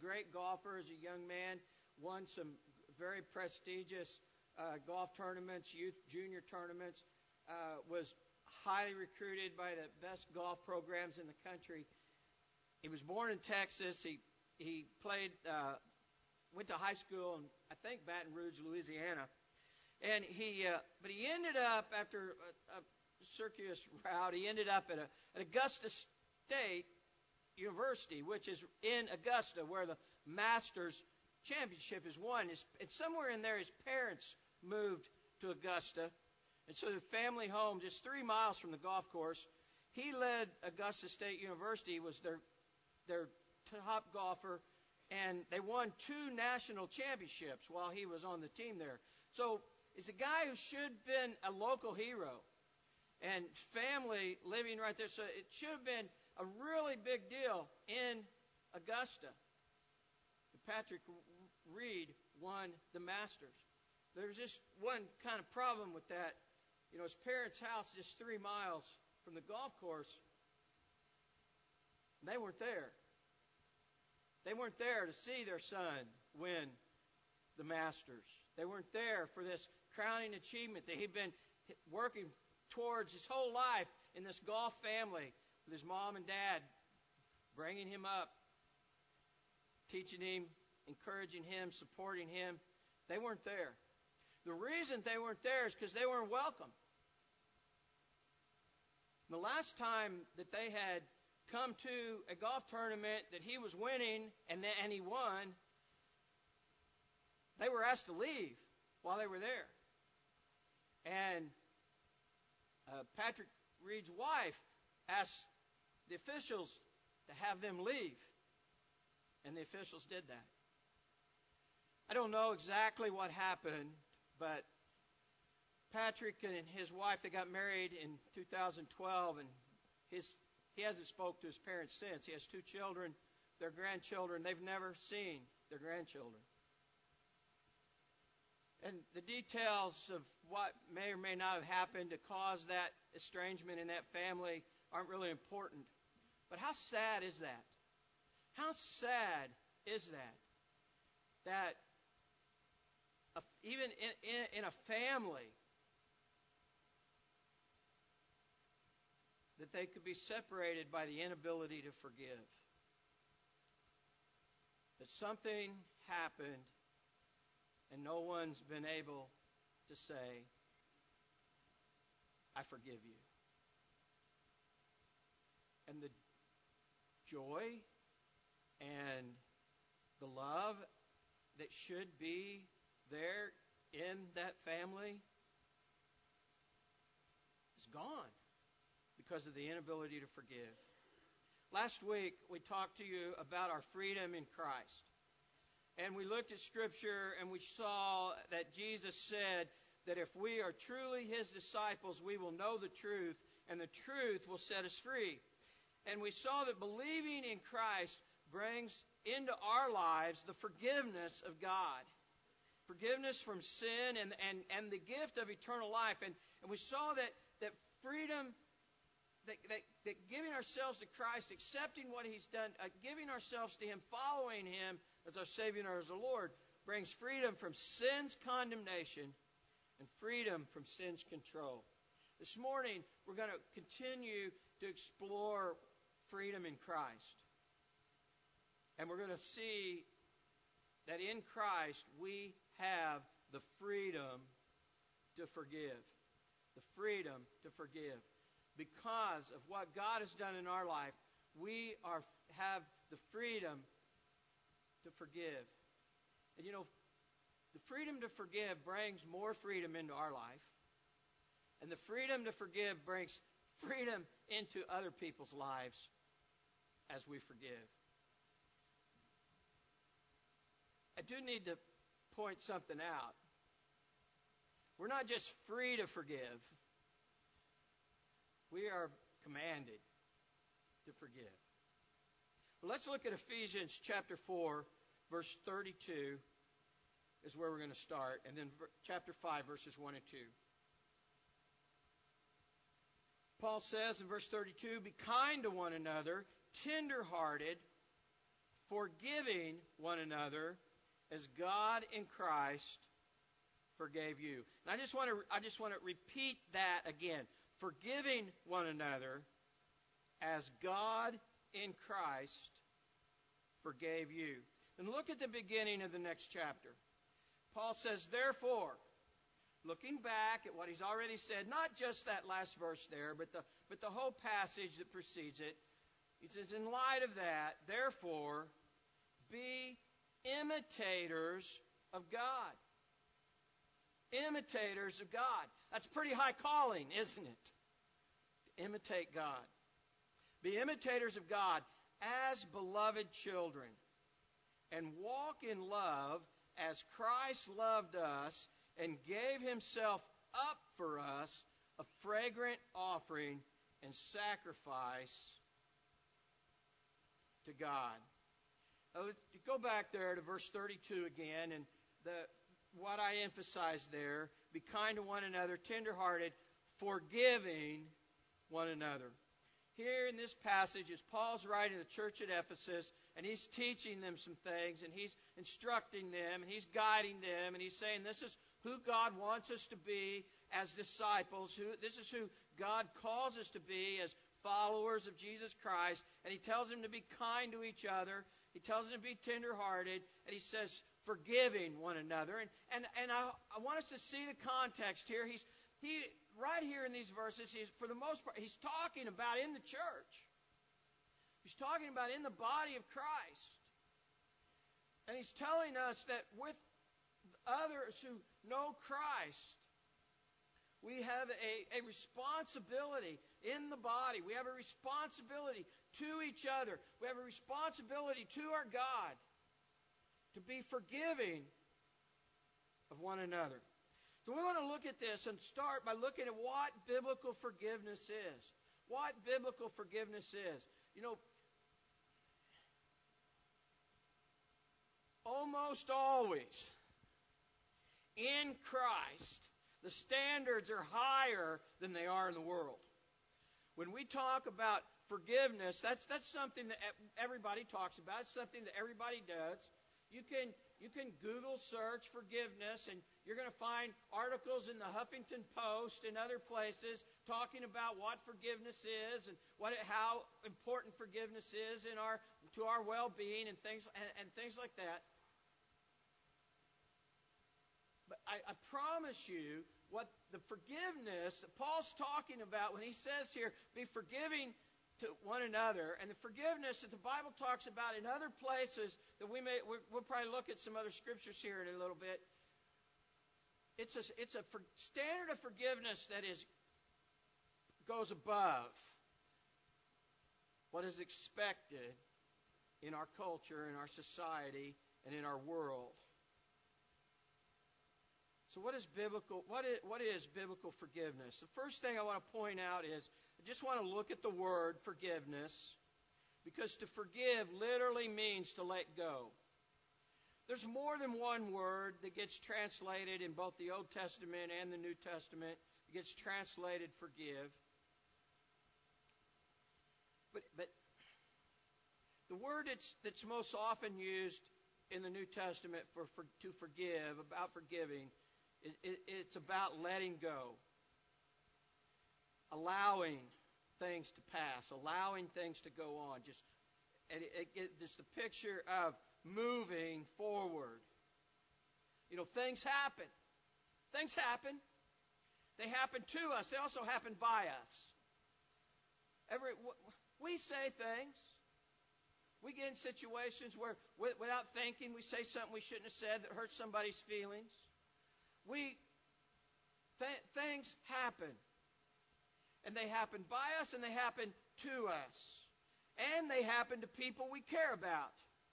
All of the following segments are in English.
great golfer as a young man, won some very prestigious golf tournaments, youth junior tournaments, was highly recruited by the best golf programs in the country. He was born in Texas. He played, went to high school in, I think, Baton Rouge, Louisiana. And but he ended up, after a circuitous route, he ended up at Augusta State University, which is in Augusta, where the Masters Championship is won. And somewhere in there, his parents moved to Augusta. And so the family home, just 3 miles from the golf course, he led Augusta State University, was their top golfer, and they won 2 national championships while he was on the team there. So it's a guy who should have been a local hero, and family living right there. So it should have been a really big deal in Augusta. Patrick Reed won the Masters. There's just one kind of problem with that. You know, his parents' house just 3 miles from the golf course. They weren't there. They weren't there to see their son win the Masters. They weren't there for this crowning achievement that he'd been working towards his whole life in this golf family with his mom and dad, bringing him up, teaching him, encouraging him, supporting him. They weren't there. The reason they weren't there is because they weren't welcome. The last time that they had come to a golf tournament that he was winning and he won, they were asked to leave while they were there. And Patrick Reed's wife asked the officials to have them leave. And the officials did that. I don't know exactly what happened, but Patrick and his wife, they got married in 2012, and he hasn't spoke to his parents since. He has 2 children, their grandchildren. They've never seen their grandchildren. And the details of what may or may not have happened to cause that estrangement in that family aren't really important. But how sad is that? How sad is that? That even in a family, that they could be separated by the inability to forgive. That something happened and no one's been able to say, I forgive you. And the joy and the love that should be there in that family is gone because of the inability to forgive. Last week, we talked to you about our freedom in Christ. And we looked at Scripture and we saw that Jesus said that if we are truly His disciples, we will know the truth, and the truth will set us free. And we saw that believing in Christ brings into our lives the forgiveness of God. Forgiveness from sin and the gift of eternal life. And we saw that freedom, that giving ourselves to Christ, accepting what He's done, giving ourselves to Him, following Him as our Savior and as our Lord, brings freedom from sin's condemnation and freedom from sin's control. This morning, we're going to continue to explore freedom in Christ. And we're going to see that in Christ we have the freedom to forgive. The freedom to forgive. Because of what God has done in our life, we have the freedom to forgive. And you know, the freedom to forgive brings more freedom into our life. And the freedom to forgive brings freedom into other people's lives as we forgive. I do need to point something out. We're not just free to forgive. We are commanded to forgive. Well, let's look at Ephesians chapter 4, verse 32 is where we're going to start. And then chapter 5, verses 1 and 2. Paul says in verse 32, be kind to one another, tender-hearted, forgiving one another as God in Christ forgave you. And I just want to repeat that again. Forgiving one another as God in Christ forgave you. And look at the beginning of the next chapter. Paul says, therefore, looking back at what he's already said, not just that last verse there, but the whole passage that precedes it, he says, in light of that, therefore, be imitators of God. Imitators of God. That's pretty high calling, isn't it? To imitate God. Be imitators of God as beloved children, and walk in love as Christ loved us and gave himself up for us, a fragrant offering and sacrifice to God. Now, let's go back there to verse 32 again, and what I emphasized there, be kind to one another, tenderhearted, forgiving one another. Here in this passage, as Paul's writing to the church at Ephesus, and he's teaching them some things, and he's instructing them, and he's guiding them, and he's saying this is who God wants us to be as disciples. This is who God calls us to be as followers of Jesus Christ. And he tells them to be kind to each other. He tells them to be tenderhearted. And he says, forgiving one another. And I want us to see the context here. He right here in these verses, for the most part, he's talking about in the church. He's talking about in the body of Christ. And he's telling us that with others who know Christ, we have a responsibility in the body. We have a responsibility to each other. We have a responsibility to our God to be forgiving of one another. So we want to look at this and start by looking at what biblical forgiveness is. What biblical forgiveness is. You know, almost always in Christ, the standards are higher than they are in the world. When we talk about forgiveness, that's something that everybody talks about. It's something that everybody does. You can Google search forgiveness, and you're going to find articles in the Huffington Post and other places talking about what forgiveness is and how important forgiveness is to our well-being and things like that. But I promise you, what the forgiveness that Paul's talking about when he says here, be forgiving to one another, and the forgiveness that the Bible talks about in other places that we'll probably look at some other scriptures here in a little bit. It's a standard of forgiveness that goes above what is expected in our culture, in our society, and in our world. So what is biblical forgiveness? The first thing I want to point out is I just want to look at the word forgiveness, because to forgive literally means to let go. There's more than one word that gets translated in both the Old Testament and the New Testament. It gets translated forgive. But the word that's most often used in the New Testament to forgive, about forgiving, it's about letting go, allowing things to pass, allowing things to go on. Just the picture of moving forward. You know, things happen. Things happen. They happen to us. They also happen by us. We say things. We get in situations where, without thinking, we say something we shouldn't have said that hurts somebody's feelings. Things happen. And they happen by us, and they happen to us. And they happen to people we care about.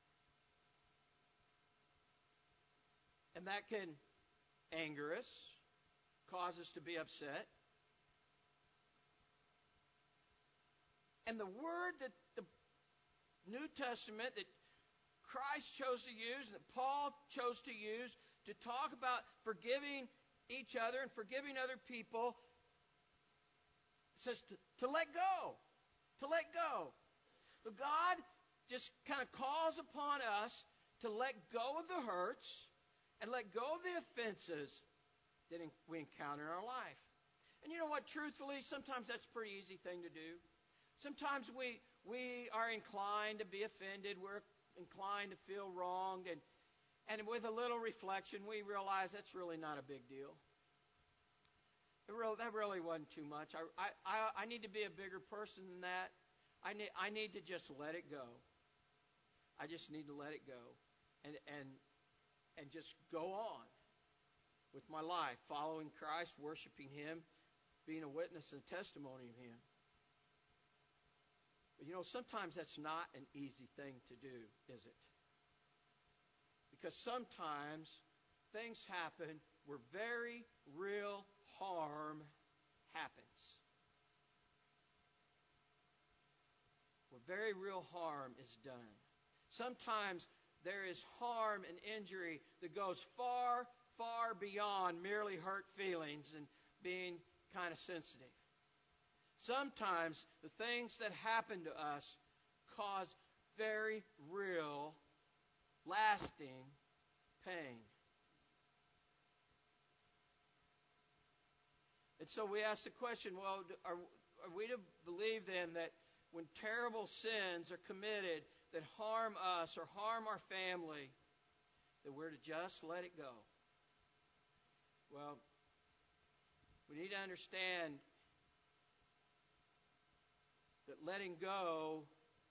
And that can anger us, cause us to be upset. And the word that the New Testament that Christ chose to use and that Paul chose to use to talk about forgiving each other and forgiving other people says to let go. To let go. So God just kind of calls upon us to let go of the hurts and let go of the offenses that we encounter in our life. And you know what? Truthfully, sometimes that's a pretty easy thing to do. Sometimes we are inclined to be offended. We're inclined to feel wronged. And with a little reflection, we realize that's really not a big deal. That really wasn't too much. I need to be a bigger person than that. I need to just let it go. I just need to let it go. And just go on with my life, following Christ, worshiping Him, being a witness and testimony of Him. But you know, sometimes that's not an easy thing to do, is it? Because sometimes things happen where very real harm happens. Where very real harm is done. Sometimes there is harm and injury that goes far, far beyond merely hurt feelings and being kind of sensitive. Sometimes the things that happen to us cause very real, lasting pain. And so we ask the question, well, are we to believe then that when terrible sins are committed that harm us or harm our family, that we're to just let it go? Well, we need to understand that letting go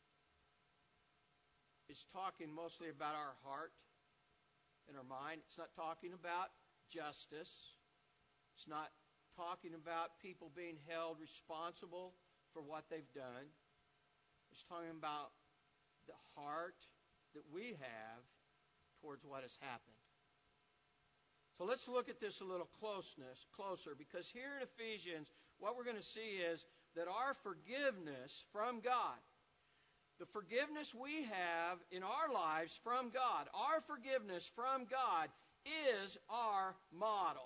is talking mostly about our heart and our mind. It's not talking about justice. It's not talking about people being held responsible for what they've done. It's talking about the heart that we have towards what has happened. So let's look at this a little closer, because here in Ephesians, what we're going to see is that our forgiveness from God, the forgiveness we have in our lives from God, our forgiveness from God is our model.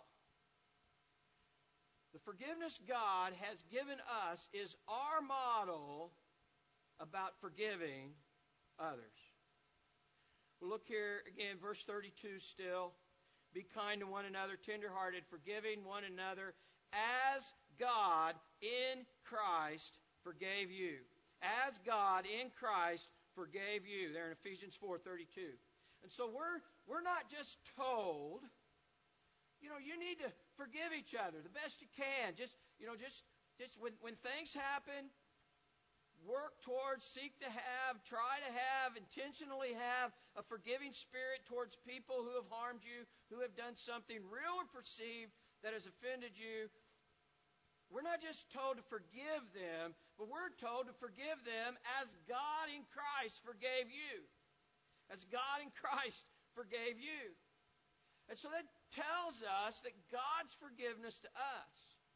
The forgiveness God has given us is our model about forgiving others. We'll look here again, verse 32 still. Be kind to one another, tenderhearted, forgiving one another, as God in Christ forgave you. As God in Christ forgave you. There in Ephesians 4:32. And so we're not just told, you need to forgive each other the best you can. Just when things happen, work towards, seek to have, try to have, intentionally have a forgiving spirit towards people who have harmed you, who have done something real or perceived that has offended you. We're not just told to forgive them, but we're told to forgive them as God in Christ forgave you. As God in Christ forgave you. And so that tells us that God's forgiveness to us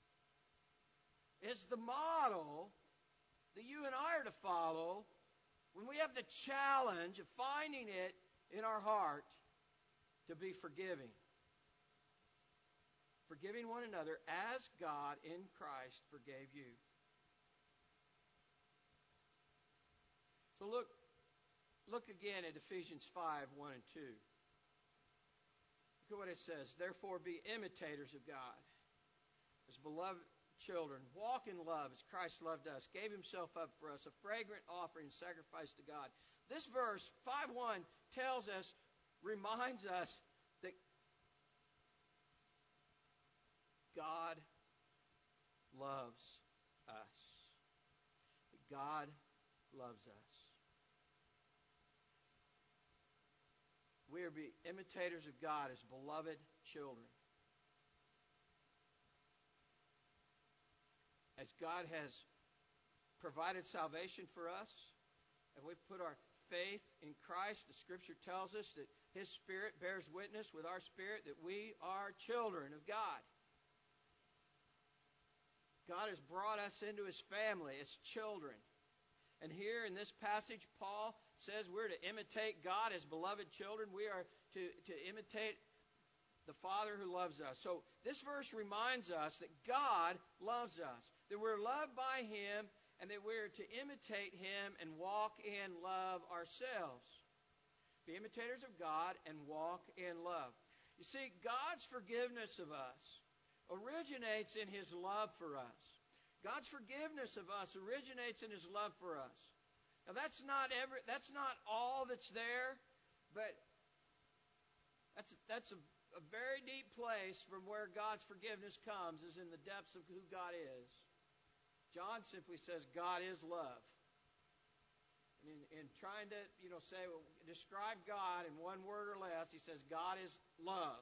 is the model that you and I are to follow when we have the challenge of finding it in our heart to be forgiving. Forgiving one another as God in Christ forgave you. So look again at Ephesians 5:1 and 2. Look at what it says. Therefore be imitators of God as beloved children. Walk in love as Christ loved us, gave Himself up for us, a fragrant offering and sacrifice to God. This verse, 5:1, tells us, reminds us that God loves us. That God loves us. We are to be imitators of God as beloved children. As God has provided salvation for us, and we put our faith in Christ, the Scripture tells us that His Spirit bears witness with our spirit that we are children of God. God has brought us into His family as children. And here in this passage, Paul says we're to imitate God as beloved children. We are to imitate the Father who loves us. So this verse reminds us that God loves us, that we're loved by Him, and that we're to imitate Him and walk in love ourselves. Be imitators of God and walk in love. You see, God's forgiveness of us originates in His love for us. God's forgiveness of us originates in His love for us. Now that's not all that's there, but that's a very deep place from where God's forgiveness comes, is in the depths of who God is. John simply says God is love. And in trying to, describe God in one word or less, he says God is love.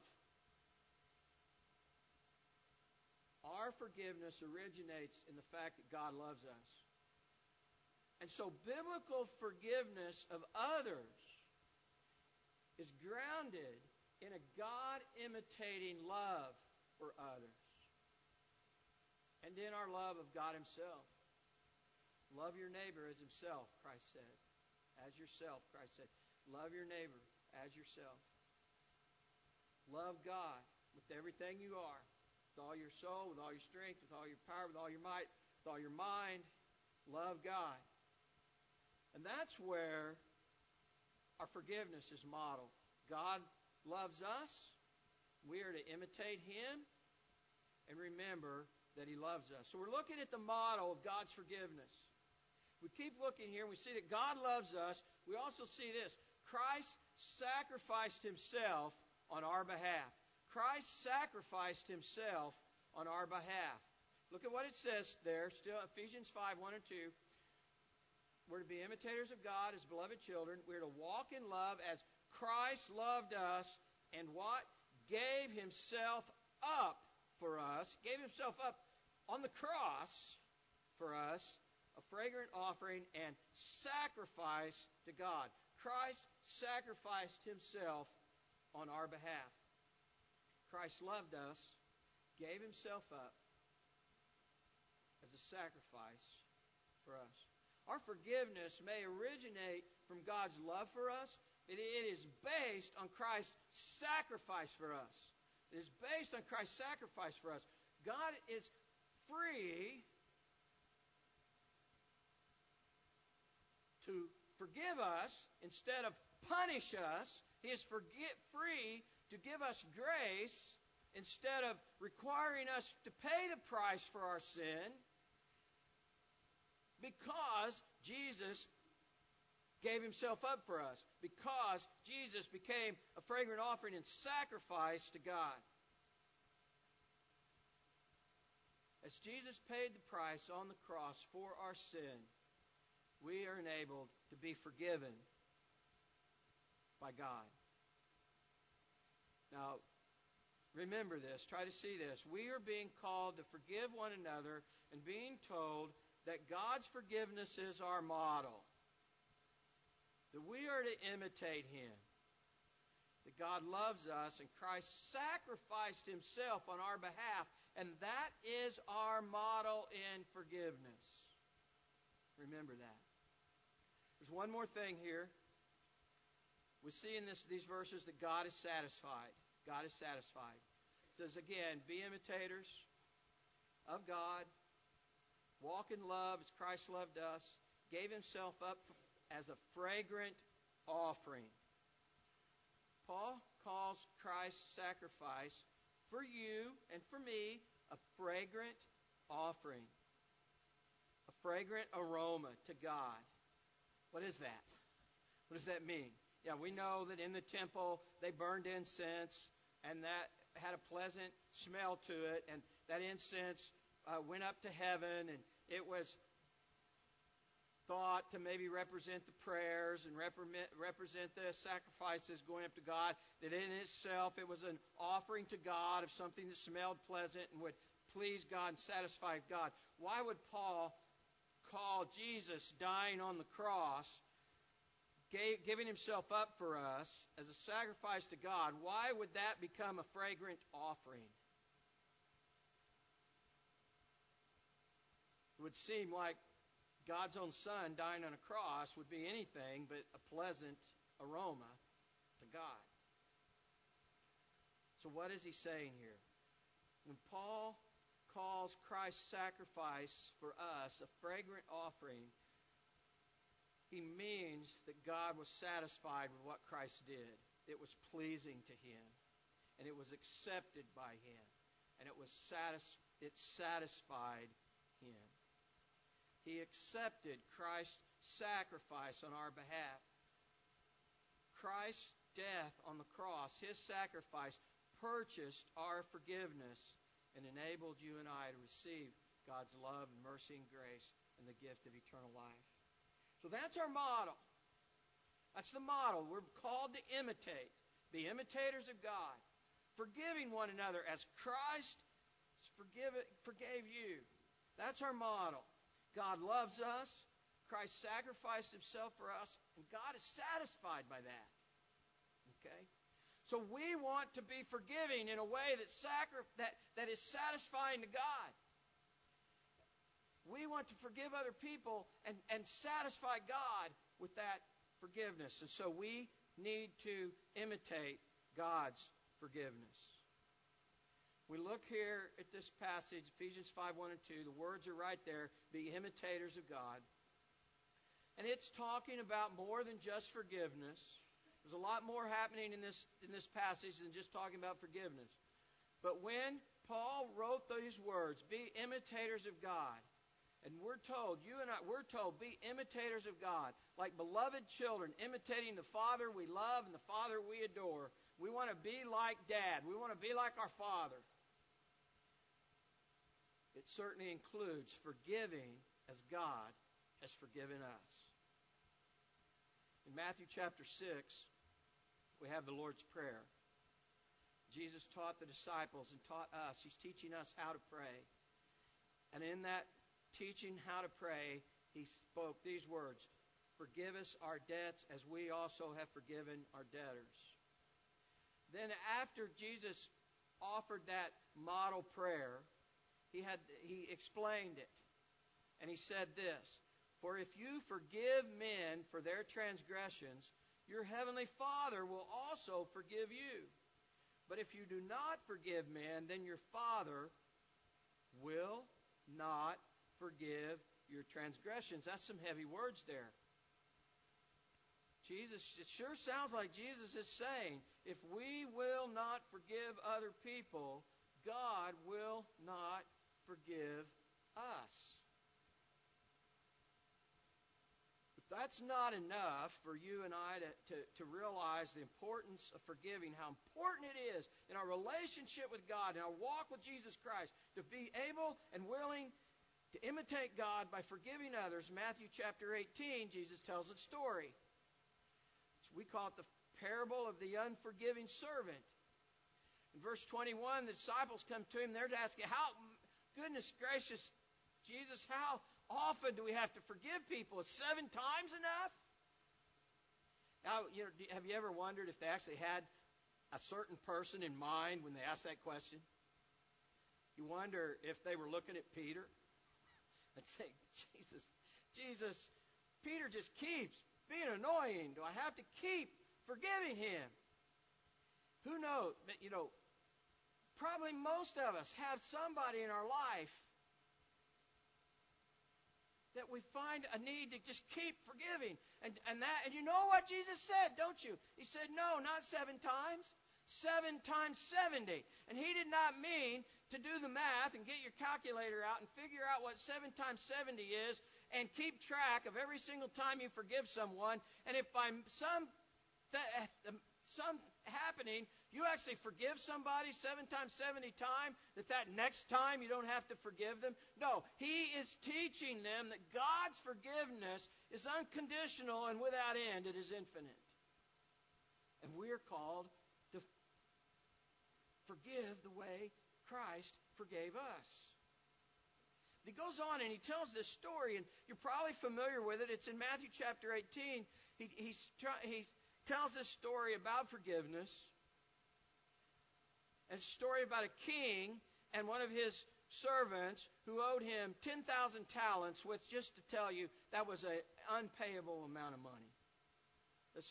Our forgiveness originates in the fact that God loves us. And so biblical forgiveness of others is grounded in a God-imitating love for others. And in our love of God Himself. Love your neighbor as himself, Christ said. As yourself, Christ said. Love your neighbor as yourself. Love God with everything you are. With all your soul, with all your strength, with all your power, with all your might, with all your mind. Love God. And that's where our forgiveness is modeled. God loves us. We are to imitate Him. And remember that He loves us. So we're looking at the model of God's forgiveness. We keep looking here and we see that God loves us. We also see this. Christ sacrificed Himself on our behalf. Christ sacrificed Himself on our behalf. Look at what it says there, still Ephesians 5, 1 and 2. We're to be imitators of God as beloved children. We're to walk in love as Christ loved us and what? Gave Himself up for us. Gave Himself up on the cross for us, a fragrant offering and sacrifice to God. Christ sacrificed Himself on our behalf. Christ loved us, gave Himself up as a sacrifice for us. Our forgiveness may originate from God's love for us, but it is based on Christ's sacrifice for us. It is based on Christ's sacrifice for us. God is free to forgive us instead of punish us. He is free to give us grace instead of requiring us to pay the price for our sin, because Jesus gave Himself up for us, because Jesus became a fragrant offering and sacrifice to God. As Jesus paid the price on the cross for our sin, we are enabled to be forgiven by God. Now, remember this. Try to see this. We are being called to forgive one another and being told that God's forgiveness is our model. That we are to imitate Him. That God loves us and Christ sacrificed Himself on our behalf. And that is our model in forgiveness. Remember that. There's one more thing here. We see in these verses that God is satisfied. God is satisfied. It says again, be imitators of God. Walk in love as Christ loved us. Gave Himself up as a fragrant offering. Paul calls Christ's sacrifice for you and for me a fragrant offering. A fragrant aroma to God. What is that? What does that mean? Yeah, we know that in the temple they burned incense, and that had a pleasant smell to it, and that incense went up to heaven, and it was thought to maybe represent the prayers and represent the sacrifices going up to God, that in itself it was an offering to God of something that smelled pleasant and would please God and satisfy God. Why would Paul call Jesus dying on the cross, giving Himself up for us as a sacrifice to God, why would that become a fragrant offering? It would seem like God's own Son dying on a cross would be anything but a pleasant aroma to God. So what is he saying here? When Paul calls Christ's sacrifice for us a fragrant offering, he means that God was satisfied with what Christ did. It was pleasing to him, and it was accepted by him, and it satisfied him. He accepted Christ's sacrifice on our behalf. Christ's death on the cross, his sacrifice, purchased our forgiveness and enabled you and I to receive God's love and mercy and grace and the gift of eternal life. So that's our model. That's the model. We're called to imitate. Be imitators of God. Forgiving one another as Christ forgave you. That's our model. God loves us. Christ sacrificed himself for us. And God is satisfied by that. Okay? So we want to be forgiving in a way that is satisfying to God. We want to forgive other people and satisfy God with that forgiveness. And so we need to imitate God's forgiveness. We look here at this passage, Ephesians 5, 1 and 2. The words are right there. Be imitators of God. And it's talking about more than just forgiveness. There's a lot more happening in this passage than just talking about forgiveness. But when Paul wrote these words, be imitators of God, and we're told, we're told, be imitators of God, like beloved children, imitating the Father we love and the Father we adore. We want to be like Dad. We want to be like our Father. It certainly includes forgiving as God has forgiven us. In Matthew chapter 6, we have the Lord's Prayer. Jesus taught the disciples and taught us. He's teaching us how to pray. And in that teaching how to pray, he spoke these words, forgive us our debts as we also have forgiven our debtors. Then after Jesus offered that model prayer, he explained it. And he said this, for if you forgive men for their transgressions, your heavenly Father will also forgive you. But if you do not forgive men, then your Father will not forgive your transgressions. That's some heavy words there. It sure sounds like Jesus is saying, if we will not forgive other people, God will not forgive us. If that's not enough for you and I to realize the importance of forgiving, how important it is in our relationship with God, in our walk with Jesus Christ, to be able and willing to imitate God by forgiving others. Matthew chapter 18, Jesus tells a story. We call it the parable of the unforgiving servant. In verse 21, the disciples come to him. They're asking, goodness gracious, Jesus, how often do we have to forgive people? Is 7 times enough? Now, have you ever wondered if they actually had a certain person in mind when they asked that question? You wonder if they were looking at Peter and saying, Jesus, Peter just keeps being annoying. Do I have to keep forgiving him? Who knows? But, probably most of us have somebody in our life that we find a need to just keep forgiving. And you know what Jesus said, don't you? He said, no, not 7 times. 7 times 70. And he did not mean to do the math and get your calculator out and figure out what 7 times 70 is and keep track of every single time you forgive someone. And if by some happening, you actually forgive somebody 7 times 70 times, that next time you don't have to forgive them. No, he is teaching them that God's forgiveness is unconditional and without end. It is infinite. And we are called to forgive the way Christ forgave us. He goes on and he tells this story, and you're probably familiar with it. It's in Matthew chapter 18. He tells this story about forgiveness. It's a story about a king and one of his servants who owed him 10,000 talents, which, just to tell you, that was an unpayable amount of money. This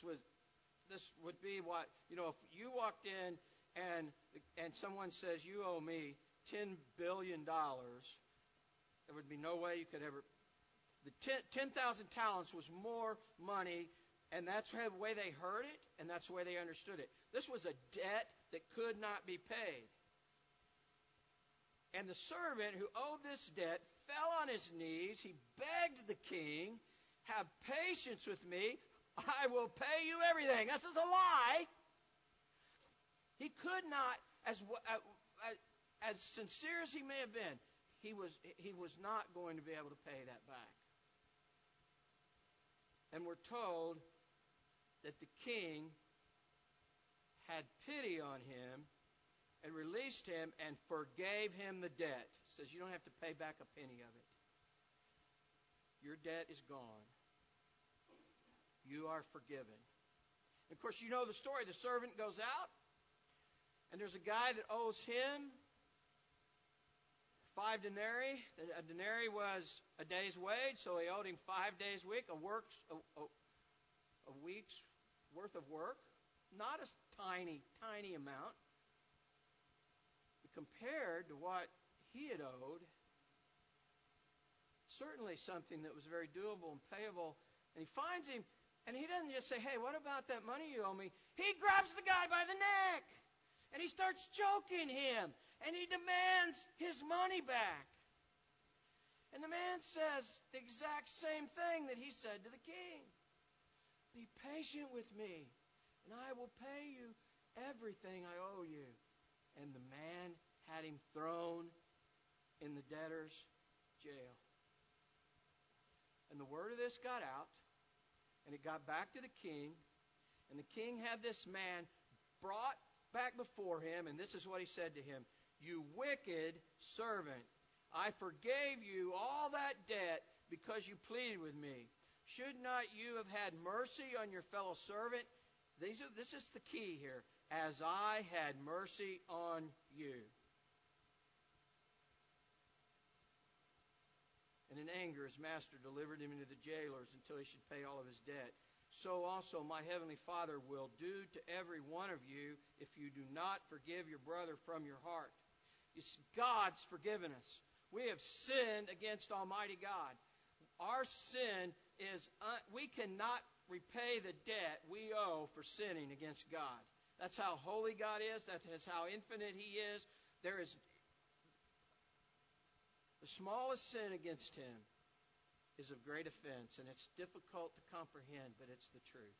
would be what, if you walked in and someone says, you owe me $10 billion, there would be no way you could ever. The 10,000 talents was more money, and that's the way they heard it, and that's the way they understood it. This was a debt that could not be paid. And the servant who owed this debt fell on his knees. He begged the king, "Have patience with me. I will pay you everything." That's a lie. He could not, as sincere as he may have been, he was not going to be able to pay that back. And we're told that the king had pity on him and released him and forgave him the debt. It says you don't have to pay back a penny of it. Your debt is gone. You are forgiven. And of course, you know the story. The servant goes out, and there's a guy that owes him 5 denarii. A denarii was a day's wage, so he owed him 5 days' week, a week's worth of work. Not a tiny, tiny amount. But compared to what he had owed, certainly something that was very doable and payable. And he finds him, and he doesn't just say, "Hey, what about that money you owe me?" He grabs the guy by the neck, and he starts choking him, and he demands his money back. And the man says the exact same thing that he said to the king. "Be patient with me, and I will pay you everything I owe you." And the man had him thrown in the debtor's jail. And the word of this got out, and it got back to the king, and the king had this man brought back before him, and this is what he said to him: "You wicked servant, I forgave you all that debt because you pleaded with me. Should not you have had mercy on your fellow servant?" This is the key here. "As I had mercy on you." And in anger, his master delivered him into the jailers until he should pay all of his debt. So also my heavenly Father will do to every one of you if you do not forgive your brother from your heart. God's forgiven us. We have sinned against Almighty God. Our sin is, we cannot repay the debt we owe for sinning against God. That's how holy God is. That is how infinite He is. There is the smallest sin against Him is of great offense, and it's difficult to comprehend, but it's the truth.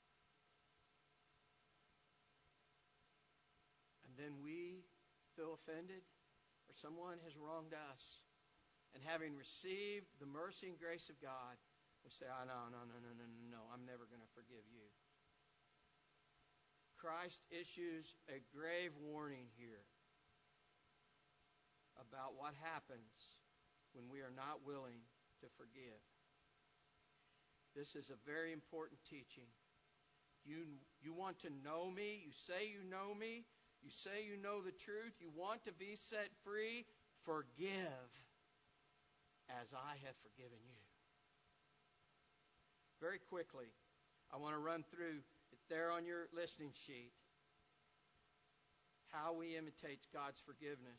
And then we feel offended, or someone has wronged us, and having received the mercy and grace of God, we say, "Oh, no, I'm never going to forgive you." Christ issues a grave warning here about what happens when we are not willing to forgive. This is a very important teaching. You want to know me? You say you know me? You say you know the truth? You want to be set free? Forgive as I have forgiven you. Very quickly, I want to run through it there on your listening sheet. How we imitate God's forgiveness.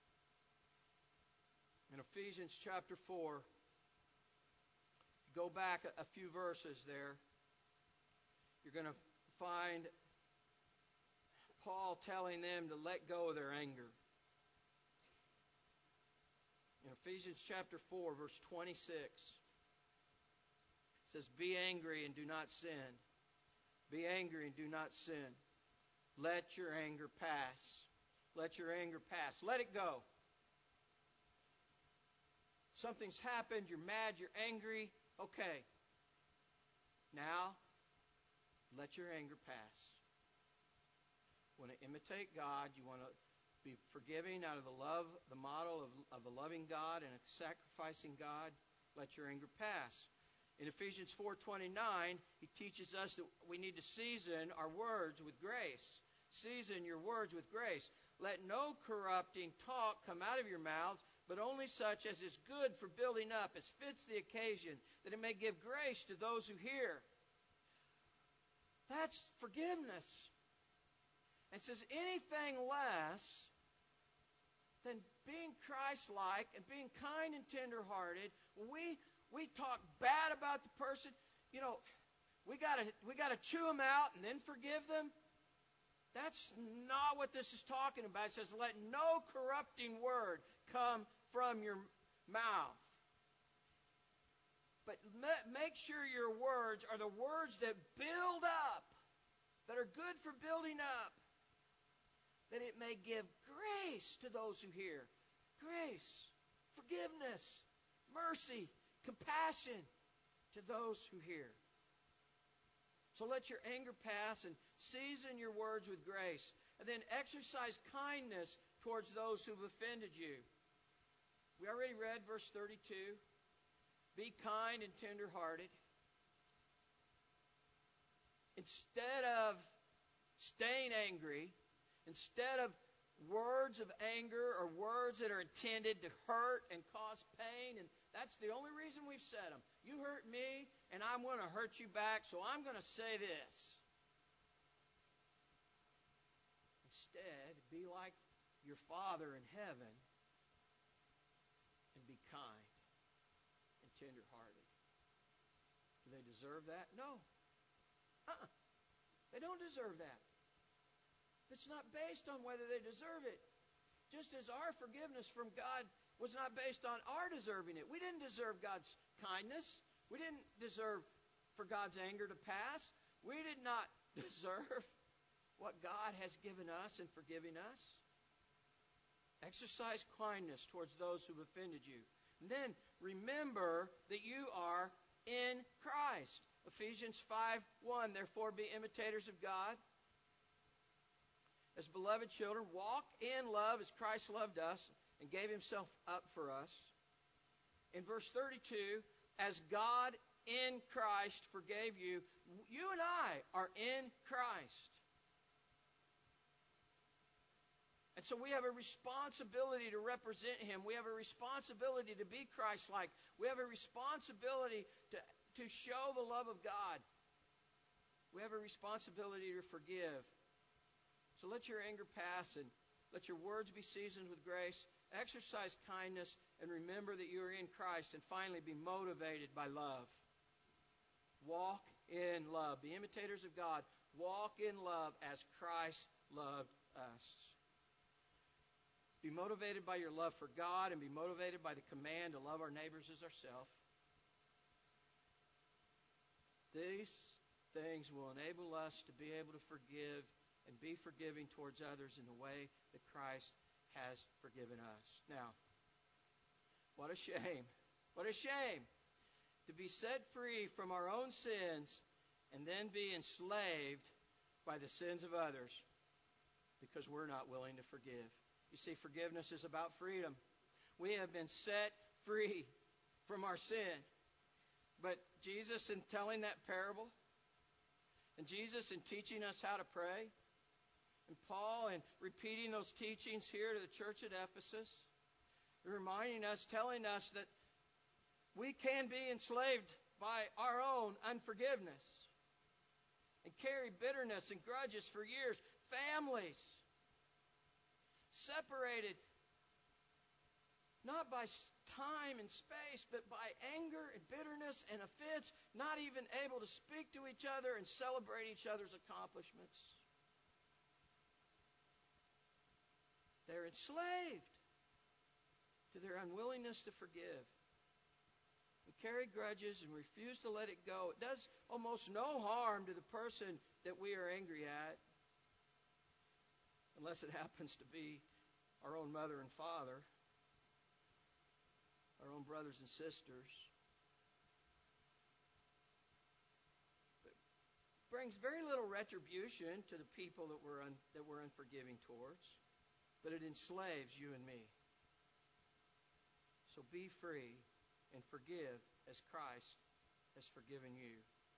In Ephesians chapter 4, go back a few verses there. You're going to find Paul telling them to let go of their anger. In Ephesians chapter 4, verse 26, it says, "Be angry and do not sin. Be angry and do not sin. Let your anger pass." Let your anger pass. Let it go. Something's happened. You're mad. You're angry. Okay. Now, let your anger pass. You want to imitate God. You want to be forgiving out of the love, the model of a loving God and a sacrificing God. Let your anger pass. In Ephesians 4:29, he teaches us that we need to season our words with grace. Season your words with grace. Let no corrupting talk come out of your mouths, but only such as is good for building up, as fits the occasion, that it may give grace to those who hear. That's forgiveness. And it says anything less then being Christ-like and being kind and tender-hearted, when we talk bad about the person, we gotta chew them out and then forgive them. That's not what this is talking about. It says, let no corrupting word come from your mouth. But make sure your words are the words that build up, that are good for building up, that it may give grace to those who hear. Grace, forgiveness, mercy, compassion to those who hear. So let your anger pass and season your words with grace. And then exercise kindness towards those who've offended you. We already read verse 32. Be kind and tender-hearted. Instead of staying angry, instead of words of anger or words that are intended to hurt and cause pain, and that's the only reason we've said them. You hurt me, and I'm going to hurt you back, so I'm going to say this. Instead, be like your Father in heaven and be kind and tender-hearted. Do they deserve that? No. They don't deserve that. It's not based on whether they deserve it. Just as our forgiveness from God was not based on our deserving it. We didn't deserve God's kindness. We didn't deserve for God's anger to pass. We did not deserve what God has given us in forgiving us. Exercise kindness towards those who've offended you. And then remember that you are in Christ. Ephesians 5:1, therefore be imitators of God. As beloved children, walk in love as Christ loved us and gave himself up for us. In verse 32, as God in Christ forgave you, you and I are in Christ. And so we have a responsibility to represent him. We have a responsibility to be Christ-like. We have a responsibility to show the love of God. We have a responsibility to forgive. So let your anger pass and let your words be seasoned with grace. Exercise kindness and remember that you are in Christ. And finally, be motivated by love. Walk in love. Be imitators of God. Walk in love as Christ loved us. Be motivated by your love for God and be motivated by the command to love our neighbors as ourselves. These things will enable us to be able to forgive and be forgiving towards others in the way that Christ has forgiven us. Now, what a shame. What a shame to be set free from our own sins and then be enslaved by the sins of others because we're not willing to forgive. You see, forgiveness is about freedom. We have been set free from our sin. But Jesus, in telling that parable, and Jesus in teaching us how to pray, and Paul in repeating those teachings here to the church at Ephesus, reminding us, telling us that we can be enslaved by our own unforgiveness and carry bitterness and grudges for years. Families separated not by time and space, but by anger and bitterness and offense, not even able to speak to each other and celebrate each other's accomplishments. They're enslaved to their unwillingness to forgive. We carry grudges and refuse to let it go. It does almost no harm to the person that we are angry at, unless it happens to be our own mother and father, our own brothers and sisters. But it brings very little retribution to the people that we're unforgiving towards, but it enslaves you and me. So be free and forgive as Christ has forgiven you.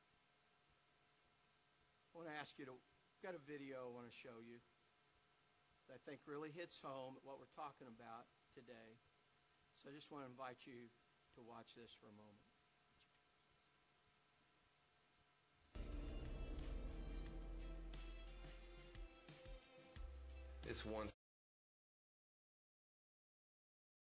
I want to ask you I've got a video I want to show you that I think really hits home what we're talking about today. So I just want to invite you to watch this for a moment. It's one